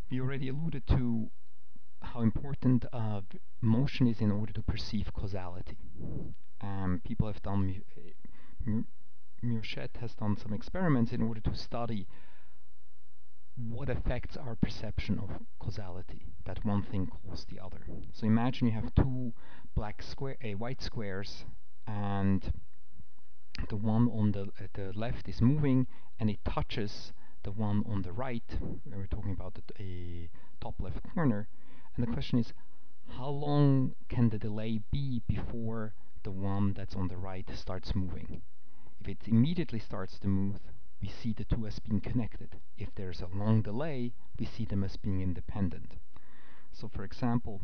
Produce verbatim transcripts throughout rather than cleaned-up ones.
We already alluded to how important uh, motion is in order to perceive causality. Um, people have done, Murchette has done some experiments in order to study what affects our perception of causality, that one thing caused the other. So imagine you have two black square, uh, white squares, and the one on the, uh, the left is moving, and it touches the one on the right. We're talking about the a top left corner, and the question is, how long can the delay be before the one that's on the right starts moving? If it immediately starts to move, we see the two as being connected. If there's a long delay, we see them as being independent. So for example,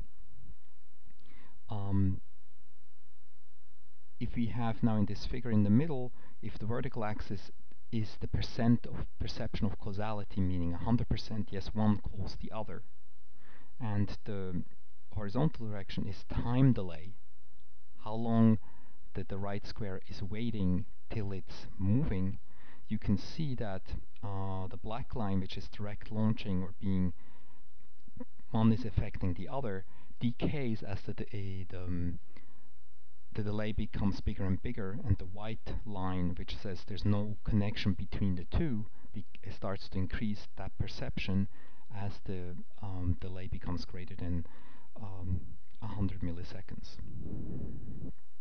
um, if we have now in this figure in the middle, if the vertical axis is the percent of perception of causality, meaning one hundred percent yes, one caused the other, and the horizontal direction is time delay, how long that the right square is waiting till it's moving, you can see that uh, the black line, which is direct launching or being one is affecting the other, decays as the, the, the, um, the delay becomes bigger and bigger, and the white line, which says there's no connection between the two, be starts to increase that perception as the um, delay becomes greater than um, one hundred milliseconds.